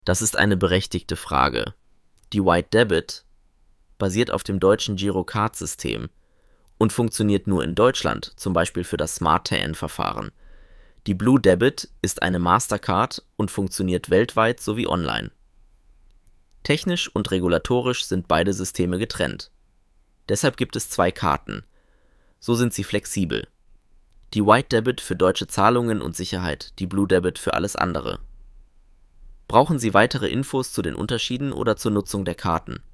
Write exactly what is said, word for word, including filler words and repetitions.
Das ist eine berechtigte Frage. Die White Debit basiert auf dem deutschen Girocard-System und funktioniert nur in Deutschland, zum Beispiel für das Smart T N-Verfahren. Die Blue Debit ist eine Mastercard und funktioniert weltweit sowie online. Technisch und regulatorisch sind beide Systeme getrennt. Deshalb gibt es zwei Karten. So sind sie flexibel. Die White Debit für deutsche Zahlungen und Sicherheit, die Blue Debit für alles andere. Brauchen Sie weitere Infos zu den Unterschieden oder zur Nutzung der Karten?